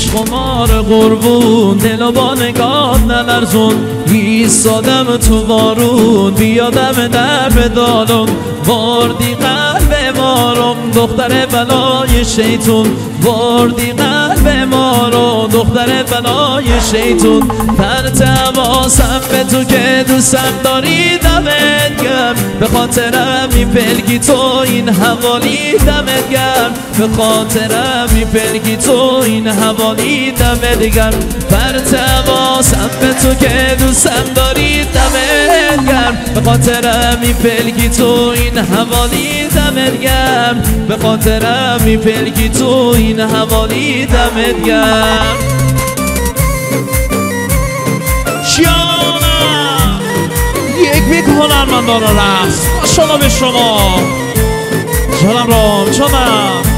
عشق و مار قربون دل با نگاه نلرزون ایستادم تو بارون بیادم در بدالم وردی قلب مارم دختر بلای شیطون وردی قلب مارو دختر بلای شیطون پرت حواسم به تو که دوستم داری دمت گرم به خاطرم میپلگی تو این حوالی دمت گرم به خاطرم میپلگی تو این حوالی دمت گرم پرت حواسم به تو که دوستم داری دمت گرم به خاطرم میپلگی تو این حوالی دمت گرم به خاطرم میپلگی تو این حوالی دمت گرم شیانم یک بیک هنرمندان رقص ماشاءالله به شما جانم رام جانم